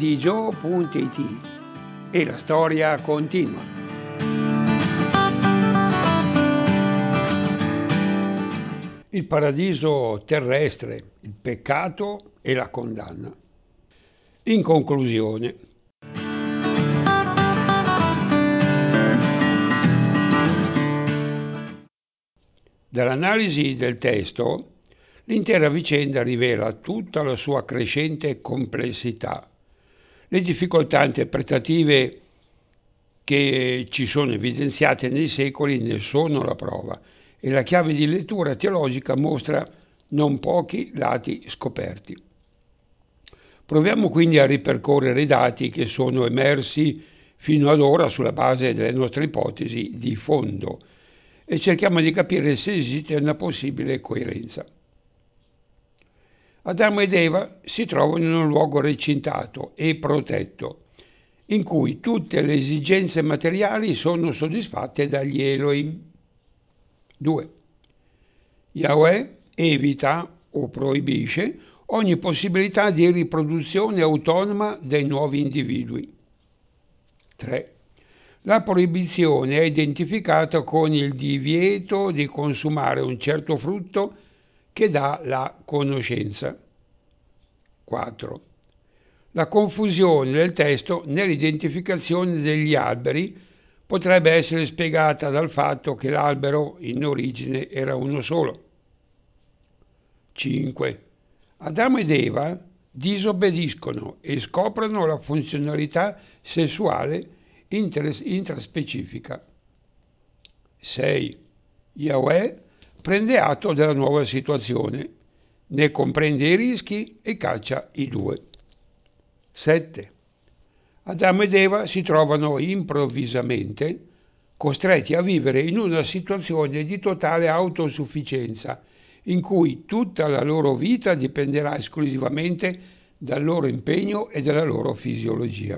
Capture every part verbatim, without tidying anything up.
paradiso punto it e la storia continua. Il paradiso terrestre, il peccato e la condanna. In conclusione, dall'analisi del testo, l'intera vicenda rivela tutta la sua crescente complessità. Le difficoltà interpretative che ci sono evidenziate nei secoli ne sono la prova e la chiave di lettura teologica mostra non pochi lati scoperti. Proviamo quindi a ripercorrere i dati che sono emersi fino ad ora sulla base delle nostre ipotesi di fondo e cerchiamo di capire se esiste una possibile coerenza. Adamo ed Eva si trovano in un luogo recintato e protetto, in cui tutte le esigenze materiali sono soddisfatte dagli Elohim. due. Yahweh evita o proibisce ogni possibilità di riproduzione autonoma dei nuovi individui. tre. La proibizione è identificata con il divieto di consumare un certo frutto che dà la conoscenza. quattro. La confusione del testo nell'identificazione degli alberi potrebbe essere spiegata dal fatto che l'albero in origine era uno solo. cinque. Adamo ed Eva disobbediscono e scoprono la funzionalità sessuale intraspecifica. sei. Yahweh prende atto della nuova situazione, ne comprende i rischi e caccia i due. sette. Adamo ed Eva si trovano improvvisamente costretti a vivere in una situazione di totale autosufficienza, in cui tutta la loro vita dipenderà esclusivamente dal loro impegno e dalla loro fisiologia.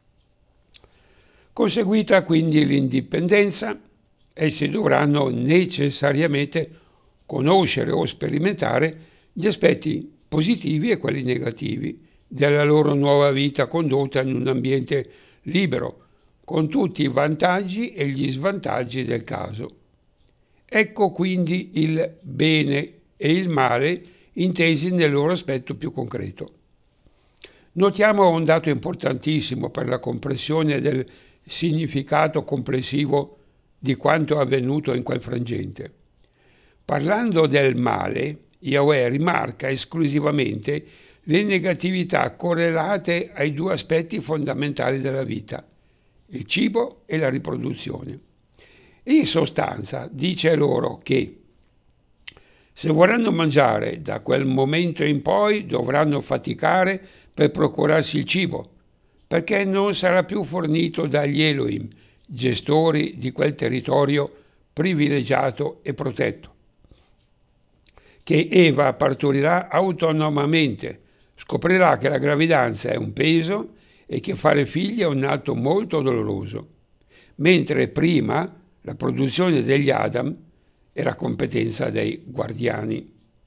Conseguita quindi l'indipendenza, essi dovranno necessariamente conoscere o sperimentare gli aspetti positivi e quelli negativi della loro nuova vita condotta in un ambiente libero, con tutti i vantaggi e gli svantaggi del caso. Ecco quindi il bene e il male intesi nel loro aspetto più concreto. Notiamo un dato importantissimo per la comprensione del significato complessivo di quanto avvenuto in quel frangente. Parlando del male, Yahweh rimarca esclusivamente le negatività correlate ai due aspetti fondamentali della vita, il cibo e la riproduzione. In sostanza dice loro che se vorranno mangiare da quel momento in poi dovranno faticare per procurarsi il cibo, perché non sarà più fornito dagli Elohim, gestori di quel territorio privilegiato e protetto, che Eva partorirà autonomamente, scoprirà che la gravidanza è un peso e che fare figli è un atto molto doloroso, mentre prima la produzione degli Adam era competenza dei guardiani.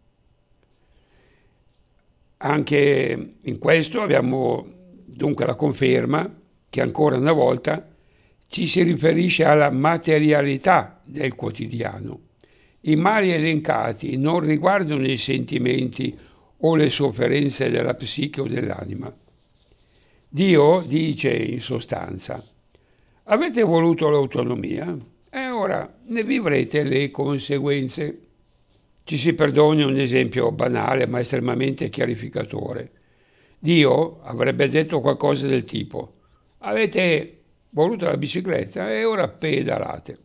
Anche in questo abbiamo dunque la conferma che ancora una volta ci si riferisce alla materialità del quotidiano. I mali elencati non riguardano i sentimenti o le sofferenze della psiche o dell'anima. Dio dice in sostanza: avete voluto l'autonomia e ora ne vivrete le conseguenze. Ci si perdoni un esempio banale ma estremamente chiarificatore. Dio avrebbe detto qualcosa del tipo: avete voluto la bicicletta e ora pedalate.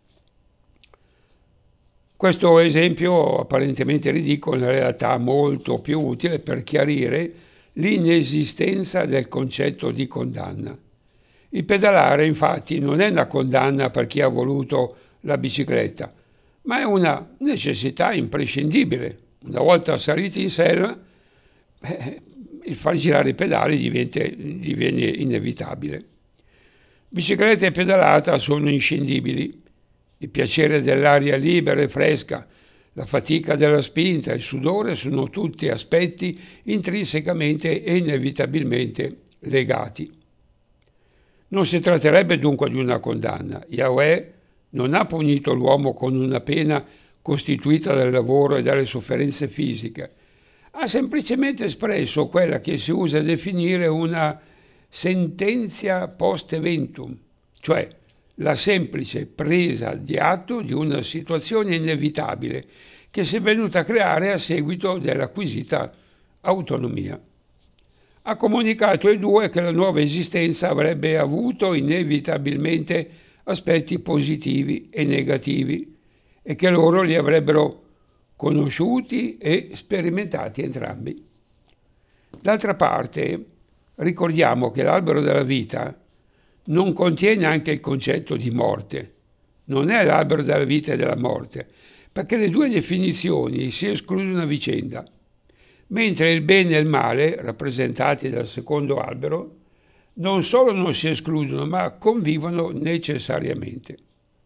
Questo esempio apparentemente ridicolo è in realtà molto più utile per chiarire l'inesistenza del concetto di condanna. Il pedalare infatti non è una condanna per chi ha voluto la bicicletta, ma è una necessità imprescindibile. Una volta saliti in sella, eh, il far girare i pedali diventa, diviene inevitabile. Bicicletta e pedalata sono inscindibili. Il piacere dell'aria libera e fresca, la fatica della spinta, il sudore sono tutti aspetti intrinsecamente e inevitabilmente legati. Non si tratterebbe dunque di una condanna. Yahweh non ha punito l'uomo con una pena costituita dal lavoro e dalle sofferenze fisiche, ha semplicemente espresso quella che si usa a definire una sententia post eventum, cioè la semplice presa di atto di una situazione inevitabile che si è venuta a creare a seguito dell'acquisita autonomia. Ha comunicato ai due che la nuova esistenza avrebbe avuto inevitabilmente aspetti positivi e negativi e che loro li avrebbero conosciuti e sperimentati entrambi. D'altra parte, ricordiamo che l'albero della vita non contiene anche il concetto di morte. Non è l'albero della vita e della morte, perché le due definizioni si escludono a vicenda, mentre il bene e il male, rappresentati dal secondo albero, non solo non si escludono, ma convivono necessariamente.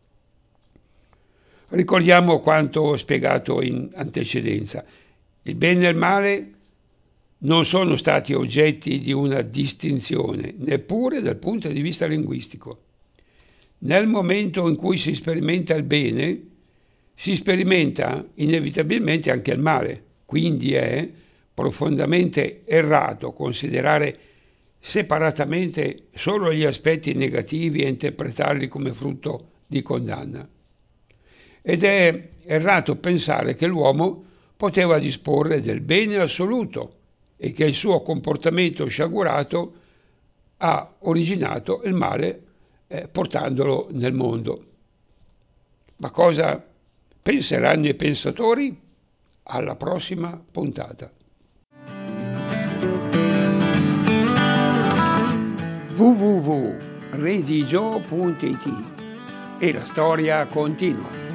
Ricordiamo quanto spiegato in antecedenza. Il bene e il male non sono stati oggetti di una distinzione, neppure dal punto di vista linguistico. Nel momento in cui si sperimenta il bene, si sperimenta inevitabilmente anche il male, quindi è profondamente errato considerare separatamente solo gli aspetti negativi e interpretarli come frutto di condanna. Ed è errato pensare che l'uomo poteva disporre del bene assoluto e che il suo comportamento sciagurato ha originato il male eh, portandolo nel mondo. Ma cosa penseranno i pensatori? Alla prossima puntata. w w w punto redigio punto i t e la storia continua.